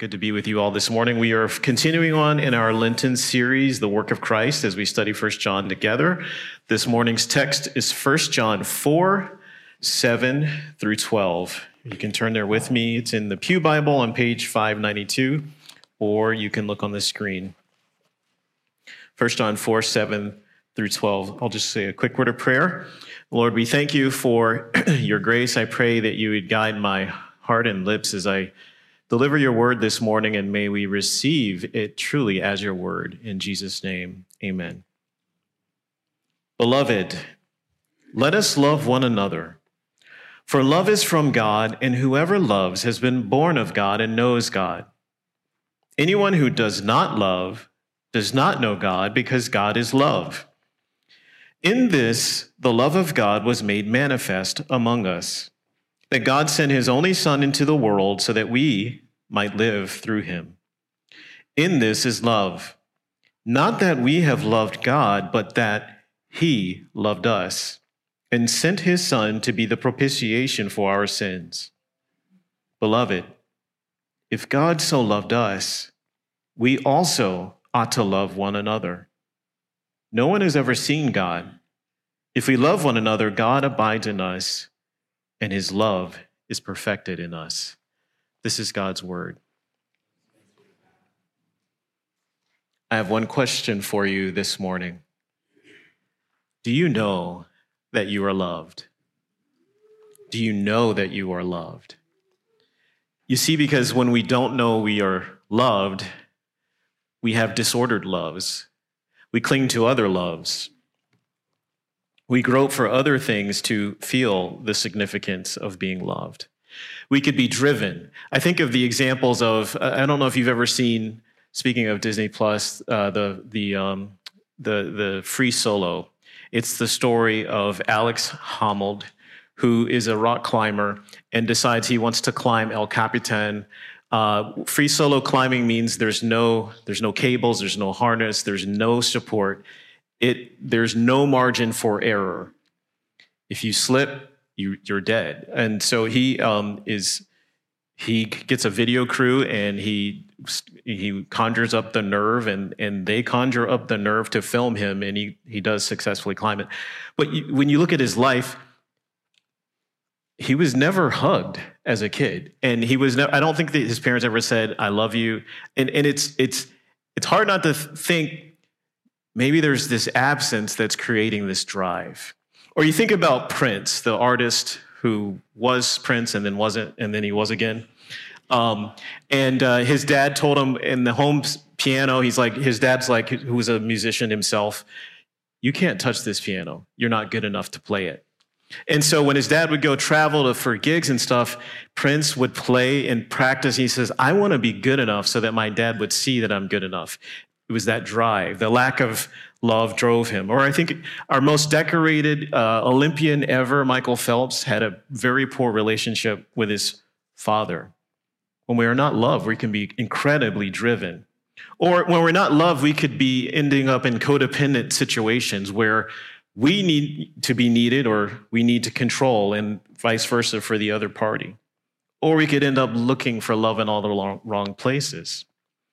Good to be with you all this morning. We are continuing on in our Lenten series, The Work of Christ, as we study 1 John together. This morning's text is 1 John 4, 7 through 12. You can turn there with me. It's in the Pew Bible on page 592, or you can look on the screen. 1 John 4, 7 through 12. I'll just say a quick word of prayer. Lord, we thank you for your grace. I pray that you would guide my heart and lips as I deliver your word this morning, and may we receive it truly as your word. In Jesus' name, amen. Beloved, let us love one another. For love is from God, and whoever loves has been born of God and knows God. Anyone who does not love does not know God, because God is love. In this, the love of God was made manifest among us, that God sent his only Son into the world so that we might live through him. In this is love, not that we have loved God, but that he loved us and sent his Son to be the propitiation for our sins. Beloved, if God so loved us, we also ought to love one another. No one has ever seen God. If we love one another, God abides in us, and his love is perfected in us. This is God's word. I have one question for you this morning. Do you know that you are loved? Do you know that you are loved? You see, because when we don't know we are loved, we have disordered loves. We cling to other loves. We grope for other things to feel the significance of being loved. We could be driven. I think of the examples of, I don't know if you've ever seen, speaking of Disney Plus, the Free Solo. It's the story of Alex Honnold, who is a rock climber and decides he wants to climb El Capitan. Free solo climbing means there's no cables, there's no harness, there's no support. There's no margin for error. If you slip, you're dead. And so he gets a video crew, and he conjures up the nerve, and they conjure up the nerve to film him, and he does successfully climb it. But when you look at his life, he was never hugged as a kid, and I don't think that his parents ever said, "I love you." And it's hard not to think maybe there's this absence that's creating this drive. Or you think about Prince, the artist who was Prince and then wasn't, and then he was again. His dad told him in the home piano, his dad's like, who was a musician himself, "You can't touch this piano. You're not good enough to play it." And so when his dad would go travel for gigs and stuff, Prince would play and practice. He says, "I want to be good enough so that my dad would see that I'm good enough." It was that drive. The lack of love drove him. Or I think our most decorated Olympian ever, Michael Phelps, had a very poor relationship with his father. When we are not loved, we can be incredibly driven. Or when we're not loved, we could be ending up in codependent situations where we need to be needed, or we need to control, and vice versa for the other party. Or we could end up looking for love in all the wrong places.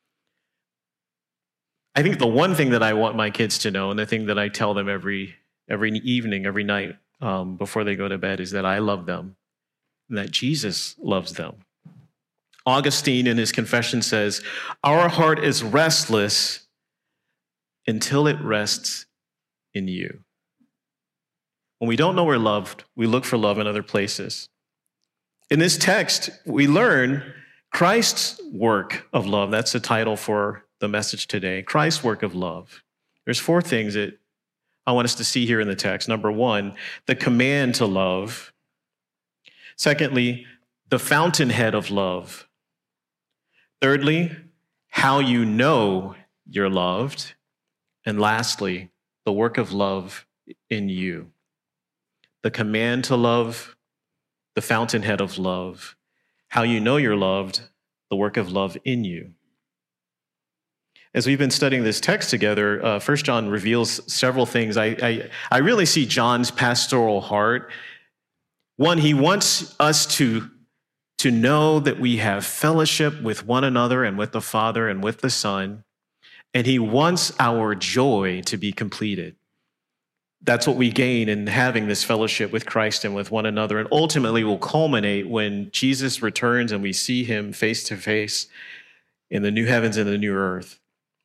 I think the one thing that I want my kids to know, and the thing that I tell them every evening, every night before they go to bed, is that I love them and that Jesus loves them. Augustine in his confession says, "Our heart is restless until it rests in you." When we don't know we're loved, we look for love in other places. In this text, we learn Christ's work of love. That's the title for the message today, Christ's work of love. There's 4 things that I want us to see here in the text. Number 1, the command to love. Secondly, the fountainhead of love. Thirdly, how you know you're loved. And lastly, the work of love in you. The command to love, the fountainhead of love, how you know you're loved, the work of love in you. As we've been studying this text together, 1 John reveals several things. I really see John's pastoral heart. One, he wants us to to know that we have fellowship with one another and with the Father and with the Son, and he wants our joy to be completed. That's what we gain in having this fellowship with Christ and with one another, and ultimately will culminate when Jesus returns and we see him face to face in the new heavens and the new earth.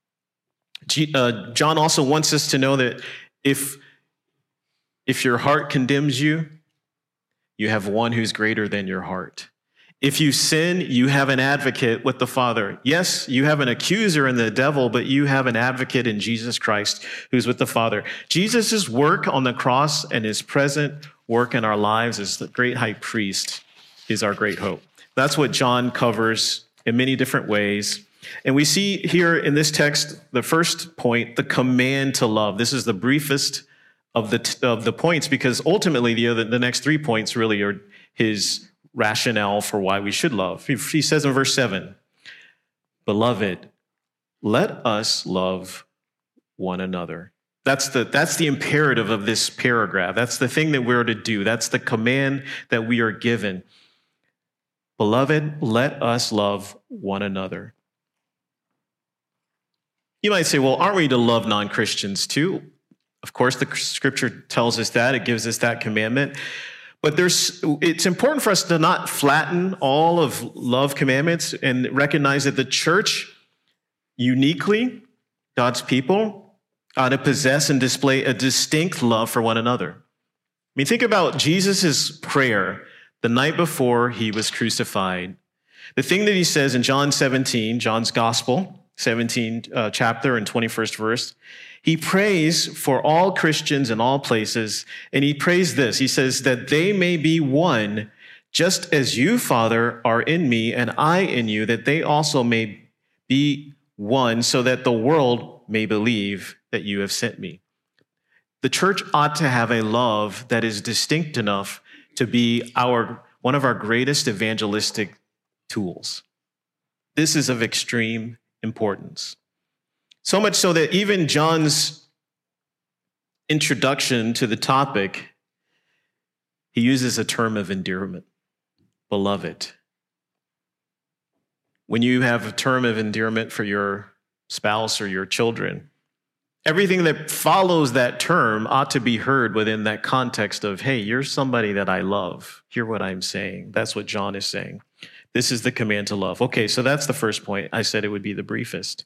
John also wants us to know that if your heart condemns you, you have one who's greater than your heart. If you sin, you have an advocate with the Father. Yes, you have an accuser in the devil, but you have an advocate in Jesus Christ who's with the Father. Jesus' work on the cross and his present work in our lives as the great high priest is our great hope. That's what John covers in many different ways. And we see here in this text, the first point, the command to love. This is the briefest of the points, because ultimately the next 3 points really are his rationale for why we should love. He says in verse 7, "Beloved, let us love one another." That's the imperative of this paragraph. That's the thing that we're to do. That's the command that we are given. Beloved, let us love one another. You might say, well, aren't we to love non-Christians too? Of course, the scripture tells us that. It gives us that commandment. But it's important for us to not flatten all of love commandments and recognize that the church, uniquely, God's people, ought to possess and display a distinct love for one another. I mean, think about Jesus' prayer the night before he was crucified. The thing that he says in John 17, John's gospel, 17 chapter and 21st verse, he prays for all Christians in all places, and he prays this. He says that they may be one, just as you, Father, are in me and I in you, that they also may be one, so that the world may believe that you have sent me. The church ought to have a love that is distinct enough to be one of our greatest evangelistic tools. This is of extreme importance. So much so that even John's introduction to the topic, he uses a term of endearment, beloved. When you have a term of endearment for your spouse or your children, everything that follows that term ought to be heard within that context of, hey, you're somebody that I love. Hear what I'm saying. That's what John is saying. This is the command to love. Okay, so that's the first point. I said it would be the briefest.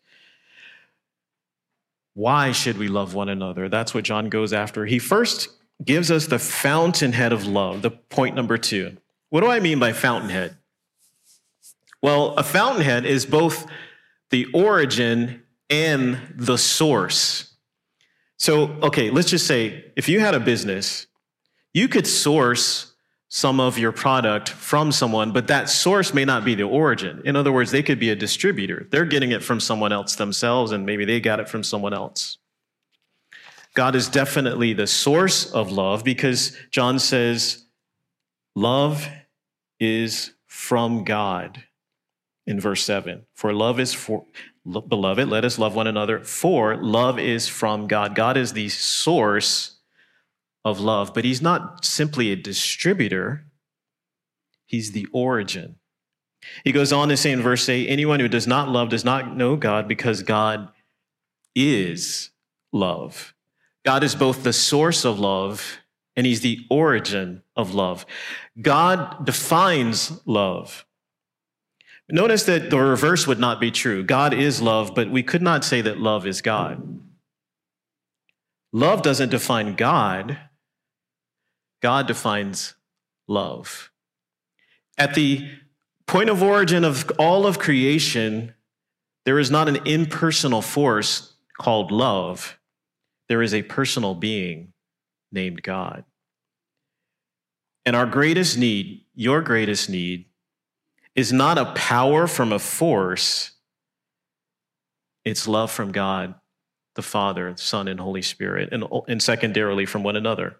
Why should we love one another? That's what John goes after. He first gives us the fountainhead of love, the point number 2. What do I mean by fountainhead? Well, a fountainhead is both the origin and the source. So, okay, let's just say if you had a business, you could source some of your product from someone, but that source may not be the origin. In other words, they could be a distributor. They're getting it from someone else themselves, and maybe they got it from someone else. God is definitely the source of love, because John says, love is from God in verse 7. For love is for, beloved, let us love one another, for love is from God. God is the source of love, but he's not simply a distributor. He's the origin. He goes on to say in verse 8, anyone who does not love does not know God, because God is love. God is both the source of love and he's the origin of love. God defines love. Notice that the reverse would not be true. God is love, but we could not say that love is God. Love doesn't define God. God defines love. At the point of origin of all of creation, there is not an impersonal force called love. There is a personal being named God. And our greatest need, your greatest need, is not a power from a force. It's love from God, the Father, Son, and Holy Spirit, and secondarily from one another.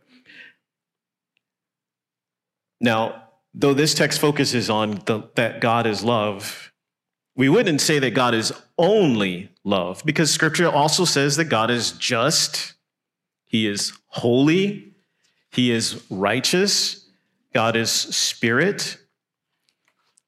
Now, though this text focuses on that God is love, we wouldn't say that God is only love, because Scripture also says that God is just, he is holy, he is righteous, God is spirit.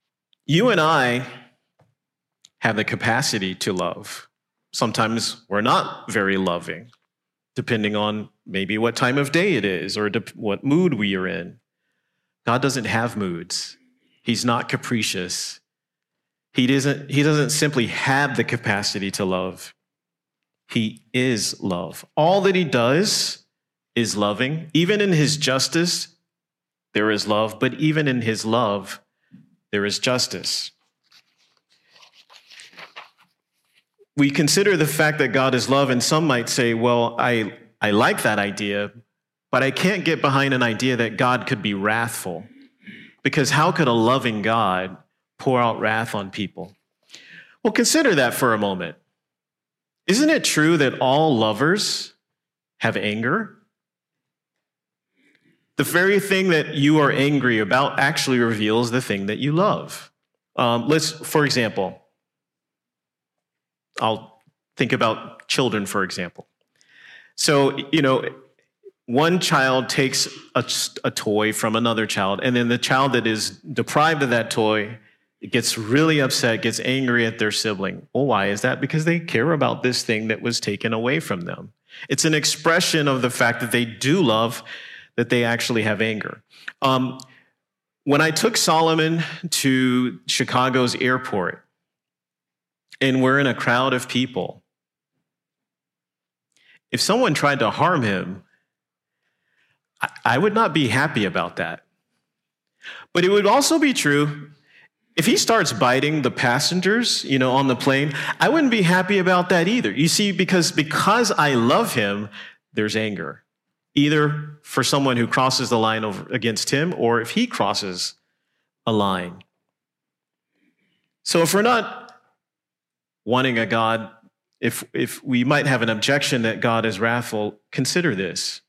You and I have the capacity to love. Sometimes we're not very loving, depending on maybe what time of day it is or what mood we are in. God doesn't have moods. He's not capricious. He doesn't simply have the capacity to love. He is love. All that he does is loving. Even in his justice, there is love, but even in his love, there is justice. We consider the fact that God is love, and some might say, well, I like that idea, but I can't get behind an idea that God could be wrathful. Because how could a loving God pour out wrath on people? Well, consider that for a moment. Isn't it true that all lovers have anger? The very thing that you are angry about actually reveals the thing that you love. For example, I'll think about children, for example. So, one child takes a toy from another child, and then the child that is deprived of that toy gets really upset, gets angry at their sibling. Well, why is that? Because they care about this thing that was taken away from them. It's an expression of the fact that they do love, that they actually have anger. When I took Solomon to Chicago's airport, and we're in a crowd of people, if someone tried to harm him, I would not be happy about that. But it would also be true if he starts biting the passengers, on the plane, I wouldn't be happy about that either. You see, because I love him, there's anger, either for someone who crosses the line over against him or if he crosses a line. So if we're not wanting a God, if we might have an objection that God is wrathful, consider this.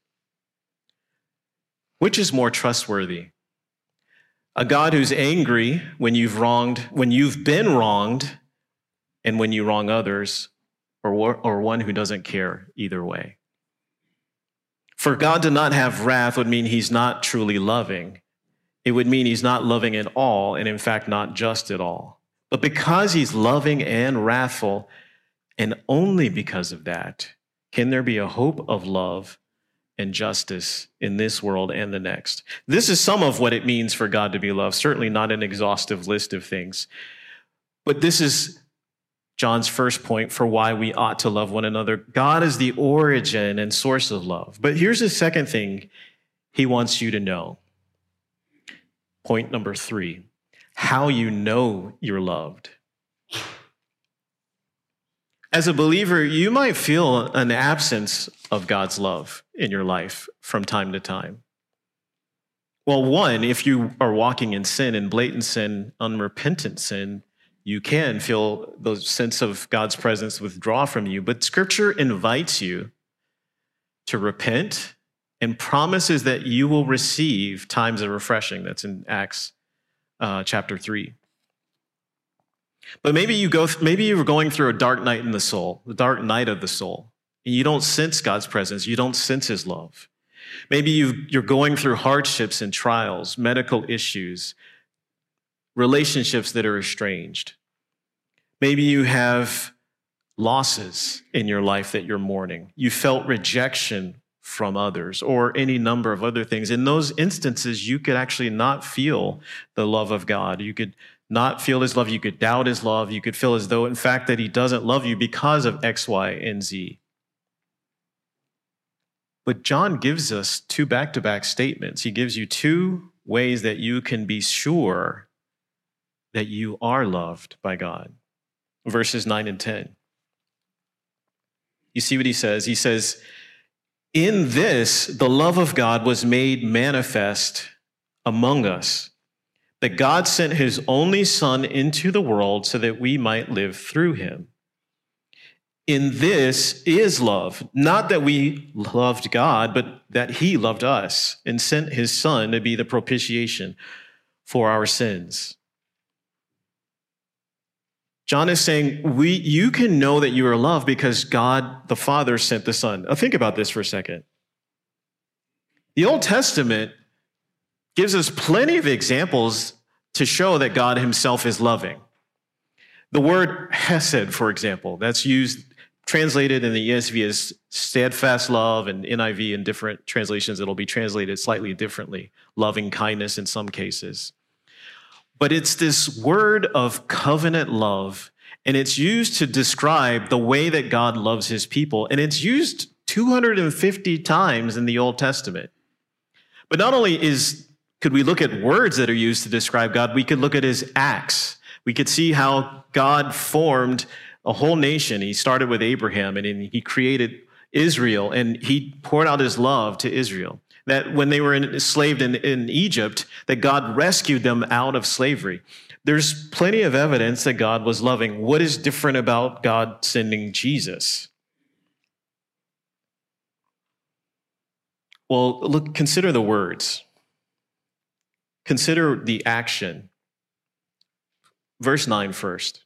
Which is more trustworthy? A God who's angry when you've been wronged, and when you wrong others, or one who doesn't care either way. For God to not have wrath would mean he's not truly loving. It would mean he's not loving at all, and in fact, not just at all. But because he's loving and wrathful, and only because of that, can there be a hope of love and justice in this world and the next. This is some of what it means for God to be loved, certainly not an exhaustive list of things. But this is John's first point for why we ought to love one another. God is the origin and source of love. But here's the second thing he wants you to know. Point number 3, how you know you're loved. As a believer, you might feel an absence of God's love in your life from time to time. Well, one, if you are walking in sin, in blatant sin, unrepentant sin, you can feel the sense of God's presence withdraw from you. But Scripture invites you to repent and promises that you will receive times of refreshing. That's in Acts chapter 3. But maybe you're going through a dark night in the soul, the dark night of the soul, and you don't sense God's presence. You don't sense his love. Maybe you're going through hardships and trials, medical issues, relationships that are estranged. Maybe you have losses in your life that you're mourning. You felt rejection from others or any number of other things. In those instances, you could actually not feel the love of God. You could not feel his love. You could doubt his love. You could feel as though, in fact, that he doesn't love you because of X, Y, and Z. But John gives us 2 back-to-back statements. He gives you 2 ways that you can be sure that you are loved by God. Verses 9 and 10. You see what he says? He says, "In this, the love of God was made manifest among us, that God sent his only Son into the world so that we might live through him. In this is love, not that we loved God, but that he loved us and sent his Son to be the propitiation for our sins." John is saying, you can know that you are loved because God the Father sent the Son. Now think about this for a second. The Old Testament gives us plenty of examples to show that God himself is loving. The word hesed, for example, that's translated in the ESV as steadfast love, and NIV in different translations, it'll be translated slightly differently, loving kindness in some cases. But it's this word of covenant love, and it's used to describe the way that God loves his people, and it's used 250 times in the Old Testament. But not only could we look at words that are used to describe God, we could look at his acts. We could see how God formed a whole nation. He started with Abraham, and he created Israel, and he poured out his love to Israel. That when they were enslaved in Egypt, that God rescued them out of slavery. There's plenty of evidence that God was loving. What is different about God sending Jesus? Well, look, consider the words. Consider the action. Verse 9 first.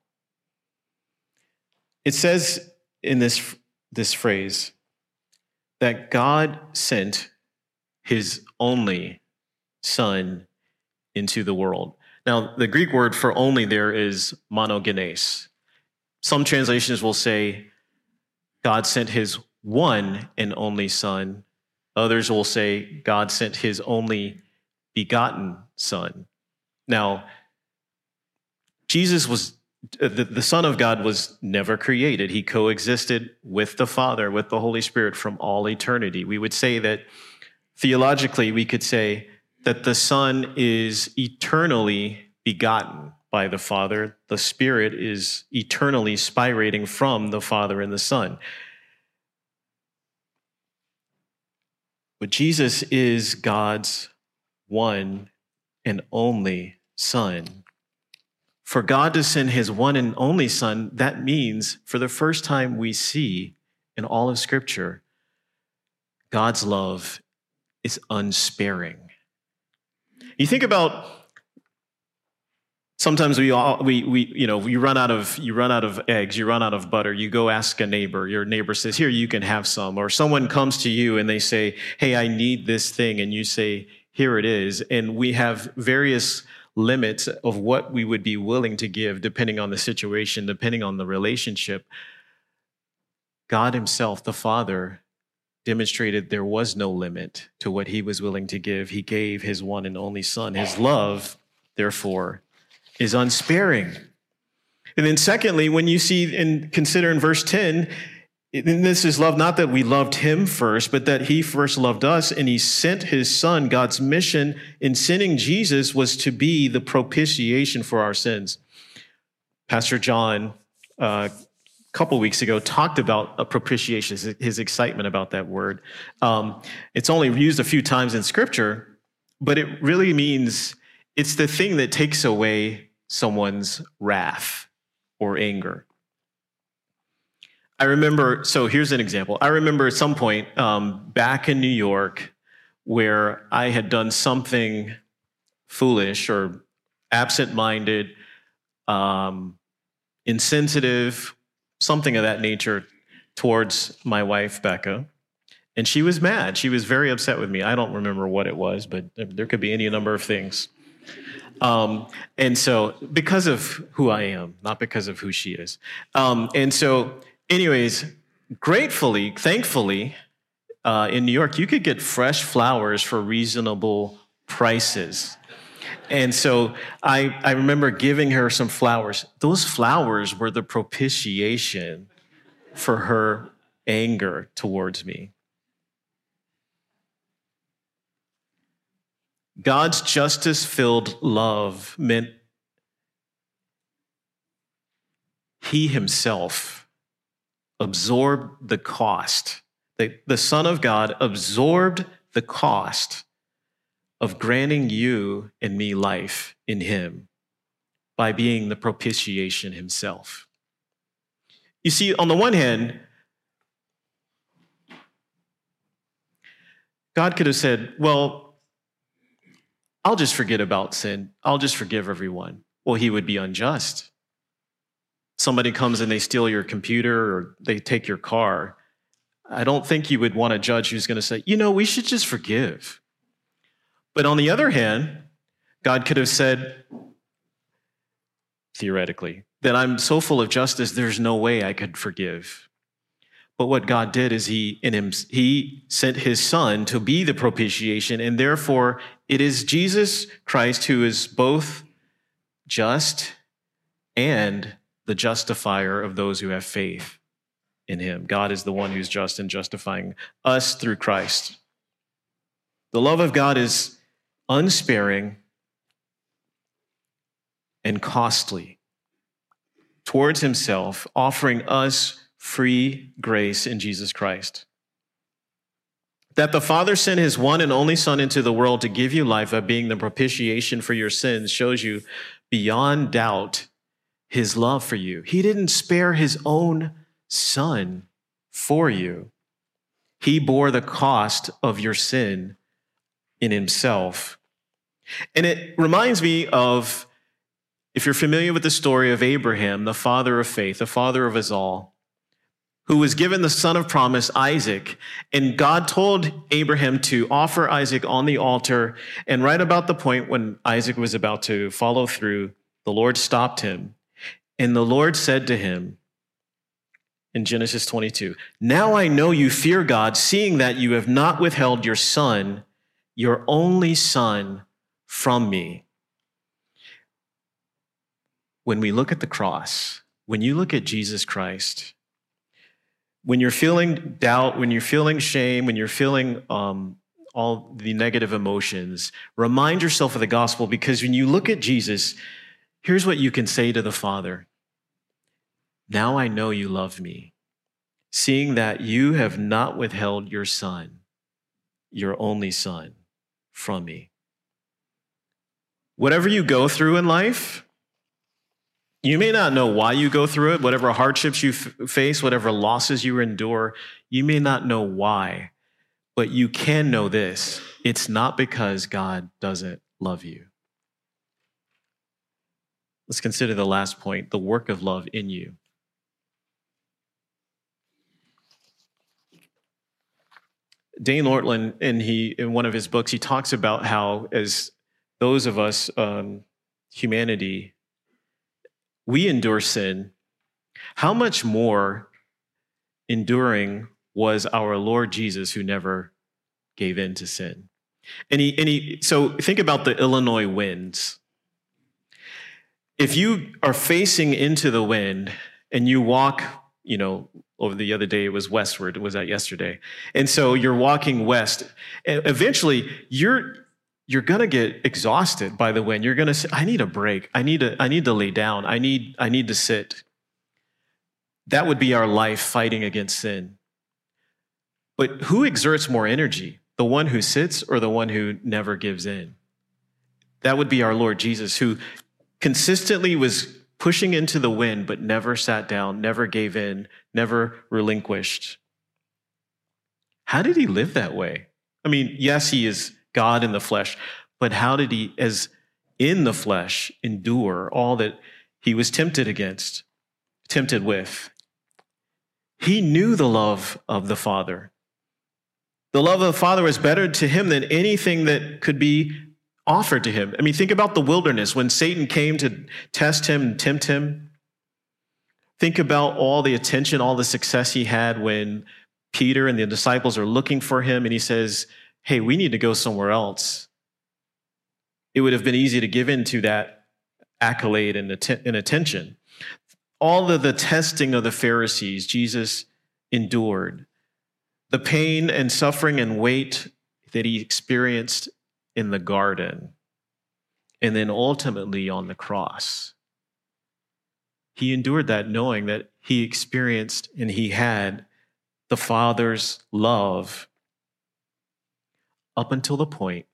It says in this phrase that God sent his only Son into the world. Now, the Greek word for only there is monogenes. Some translations will say God sent his one and only Son. Others will say God sent his only begotten Son. Now, Jesus was, the Son of God was never created. He coexisted with the Father, with the Holy Spirit from all eternity. We would say that theologically, we could say that the Son is eternally begotten by the Father. The Spirit is eternally spirating from the Father and the Son. But Jesus is God's one and only Son. For God to send his one and only Son, that means for the first time we see in all of Scripture, God's love is unsparing. You think about sometimes you run out of eggs, you run out of butter, you go ask a neighbor, your neighbor says, here, you can have some. Or someone comes to you and they say, hey, I need this thing. And you say, here it is. And we have various limits of what we would be willing to give depending on the situation, depending on the relationship. God himself, the Father, demonstrated there was no limit to what he was willing to give. He gave his one and only Son. His love, therefore, is unsparing. And then secondly, when you see and consider in verse 10, this is love, not that we loved him first, but that he first loved us and he sent his Son. God's mission in sending Jesus was to be the propitiation for our sins. Pastor John, a couple weeks ago, talked about a propitiation, his excitement about that word. It's only used a few times in Scripture, but it really means it's the thing that takes away someone's wrath or anger. I remember, so here's an example. I remember at some point back in New York where I had done something foolish or absent-minded, insensitive, something of that nature towards my wife, Becca. And she was mad. She was very upset with me. I don't remember what it was, but there could be any number of things. And so because of who I am, not because of who she is. And so anyways, thankfully, in New York, you could get fresh flowers for reasonable prices. And so I remember giving her some flowers. Those flowers were the propitiation for her anger towards me. God's justice-filled love meant he himself absorbed the cost. The Son of God absorbed the cost of granting you and me life in him by being the propitiation himself. You see, on the one hand, God could have said, well, I'll just forget about sin. I'll just forgive everyone. Well, he would be unjust. Somebody comes and they steal your computer or they take your car. I don't think you would want a judge who's going to say, we should just forgive. But on the other hand, God could have said, theoretically, that I'm so full of justice, there's no way I could forgive. But what God did is he sent his son to be the propitiation, and therefore it is Jesus Christ who is both just and the justifier of those who have faith in him. God is the one who's just and justifying us through Christ. The love of God is unsparing and costly towards himself, offering us free grace in Jesus Christ. That the Father sent his one and only Son into the world to give you life by being the propitiation for your sins shows you beyond doubt his love for you. He didn't spare his own Son for you. He bore the cost of your sin in himself. And it reminds me of, if you're familiar with the story of Abraham, the father of faith, the father of us all, who was given the son of promise, Isaac. And God told Abraham to offer Isaac on the altar. And right about the point when Isaac was about to follow through, the Lord stopped him. And the Lord said to him in Genesis 22, "Now I know you fear God, seeing that you have not withheld your son, your only son, from me." When we look at the cross, when you look at Jesus Christ, when you're feeling doubt, when you're feeling shame, when you're feeling all the negative emotions, remind yourself of the gospel, because when you look at Jesus, here's what you can say to the Father. Now I know you love me, seeing that you have not withheld your son, your only son, from me. Whatever you go through in life, you may not know why you go through it, whatever hardships you face, whatever losses you endure, you may not know why, but you can know this: it's not because God doesn't love you. Let's consider the last point, the work of love in you. Dane Ortland, in one of his books, he talks about how, as those of us, humanity, we endure sin. How much more enduring was our Lord Jesus, who never gave in to sin? So think about the Illinois winds. If you are facing into the wind and you walk, over the other day, it was westward. Was that yesterday? And so you're walking west. And eventually, you're going to get exhausted by the wind. You're going to say, I need a break. I need to lay down. I need to sit. That would be our life fighting against sin. But who exerts more energy? The one who sits or the one who never gives in? That would be our Lord Jesus, who consistently was pushing into the wind, but never sat down, never gave in, never relinquished. How did he live that way? I mean, yes, he is God in the flesh, but how did he, as in the flesh, endure all that he was tempted with? He knew the love of the Father. The love of the Father was better to him than anything that could be offered to him. I mean, think about the wilderness when Satan came to test him and tempt him. Think about all the attention, all the success he had when Peter and the disciples are looking for him and he says, hey, we need to go somewhere else. It would have been easy to give in to that accolade and attention. All of the testing of the Pharisees, Jesus endured. The pain and suffering and weight that he experienced in the garden, and then ultimately on the cross. He endured that knowing that he experienced and he had the Father's love up until the point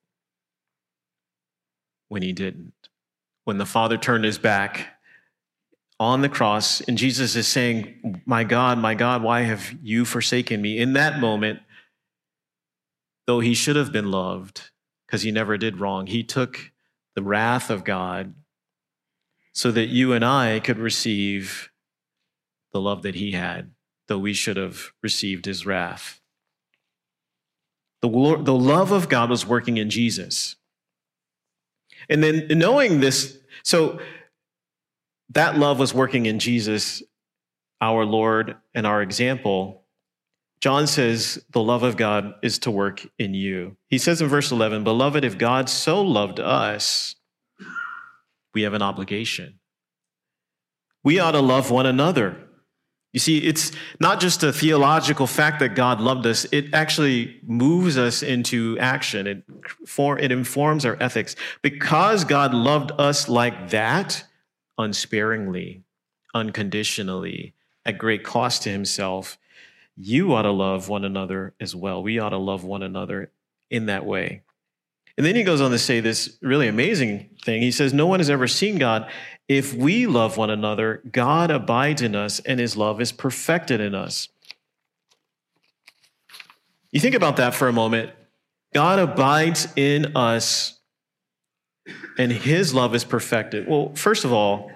when he didn't. When the Father turned his back on the cross, and Jesus is saying, my God, why have you forsaken me? In that moment, though he should have been loved, because he never did wrong, he took the wrath of God so that you and I could receive the love that he had, though we should have received his wrath. The love of God was working in Jesus. And then knowing this, so that love was working in Jesus, our Lord and our example. John says the love of God is to work in you. He says in verse 11, "Beloved, if God so loved us, we have an obligation. We ought to love one another." You see, it's not just a theological fact that God loved us. It actually moves us into action. It informs our ethics. Because God loved us like that, unsparingly, unconditionally, at great cost to himself, you ought to love one another as well. We ought to love one another in that way. And then he goes on to say this really amazing thing. He says, "No one has ever seen God. If we love one another, God abides in us and his love is perfected in us." You think about that for a moment. God abides in us and his love is perfected. Well, first of all,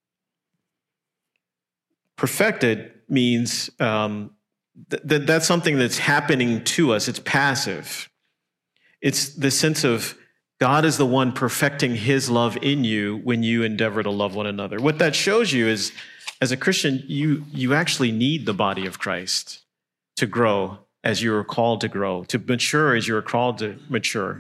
perfected means that's something that's happening to us. It's passive. It's the sense of God is the one perfecting his love in you when you endeavor to love one another. What that shows you is, as a Christian, you actually need the body of Christ to grow as you are called to grow, to mature as you are called to mature.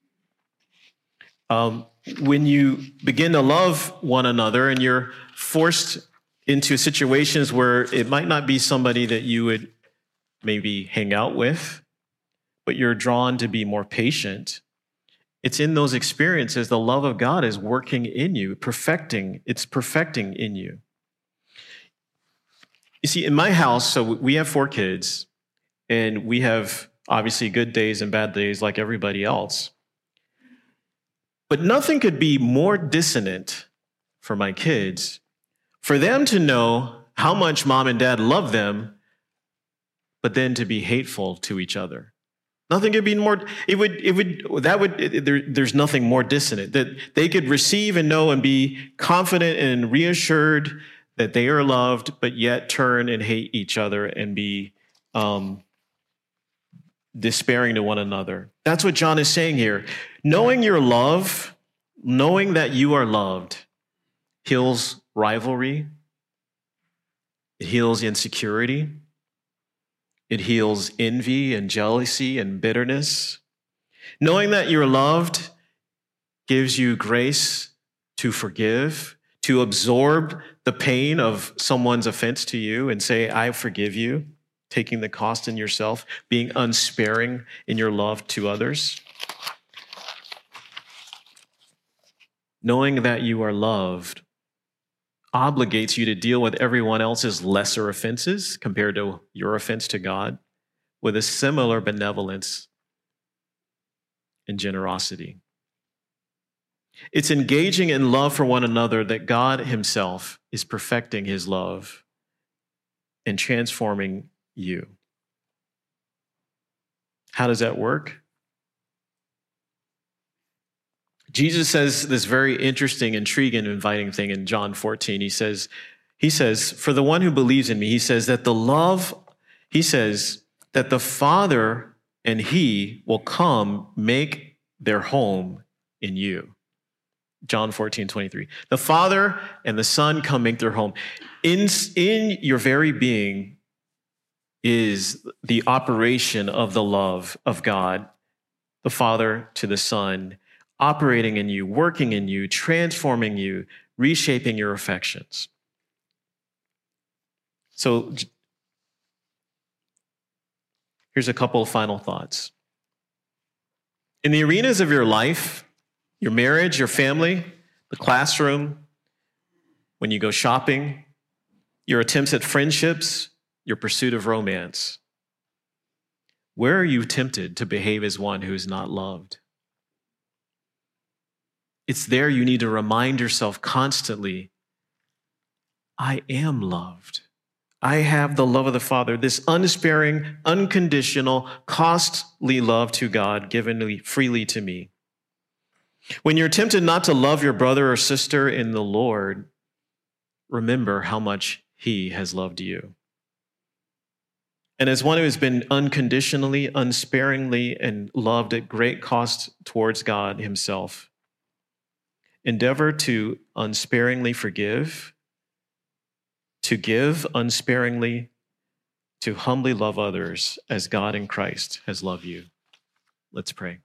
When you begin to love one another and you're forced into situations where it might not be somebody that you would maybe hang out with, but you're drawn to be more patient, it's in those experiences the love of God is working in you, it's perfecting in you. You see, in my house, so we have 4 kids, and we have obviously good days and bad days like everybody else. But nothing could be more dissonant for my kids, for them to know how much mom and dad love them, but then to be hateful to each other. Nothing could be more, there's nothing more dissonant, that they could receive and know and be confident and reassured that they are loved, but yet turn and hate each other and be despairing to one another. That's what John is saying here. Knowing your love, knowing that you are loved, heals rivalry. It heals insecurity. It heals envy and jealousy and bitterness. Knowing that you're loved gives you grace to forgive, to absorb the pain of someone's offense to you and say, "I forgive you," taking the cost in yourself, being unsparing in your love to others. Knowing that you are loved obligates you to deal with everyone else's lesser offenses compared to your offense to God with a similar benevolence and generosity. It's engaging in love for one another that God himself is perfecting his love and transforming you. How does that work? Jesus says this very interesting, intriguing, inviting thing in John 14. He says, "For the one who believes in me," he says that the Father and he will come make their home in you. John 14:23. The Father and the Son come make their home. In your very being is the operation of the love of God, the Father to the Son, operating in you, working in you, transforming you, reshaping your affections. So here's a couple of final thoughts. In the arenas of your life, your marriage, your family, the classroom, when you go shopping, your attempts at friendships, your pursuit of romance, where are you tempted to behave as one who is not loved? It's there you need to remind yourself constantly, I am loved. I have the love of the Father, this unsparing, unconditional, costly love to God given freely to me. When you're tempted not to love your brother or sister in the Lord, remember how much he has loved you. And as one who has been unconditionally, unsparingly, and loved at great cost towards God himself, endeavor to unsparingly forgive, to give unsparingly, to humbly love others as God in Christ has loved you. Let's pray.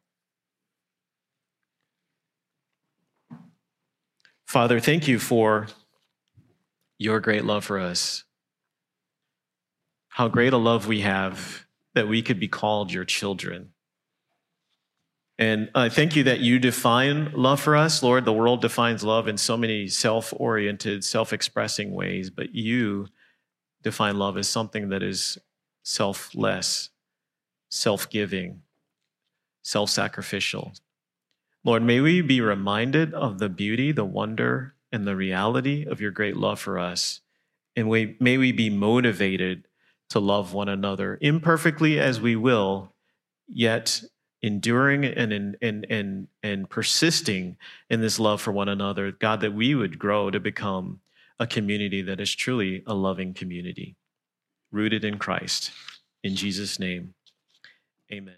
Father, thank you for your great love for us. How great a love we have that we could be called your children. And I thank you that you define love for us. Lord, the world defines love in so many self-oriented, self-expressing ways, but you define love as something that is selfless, self-giving, self-sacrificial. Lord, may we be reminded of the beauty, the wonder, and the reality of your great love for us. And may we be motivated to love one another imperfectly as we will, yet enduring and persisting in this love for one another. God, that we would grow to become a community that is truly a loving community, rooted in Christ. In Jesus' name, amen.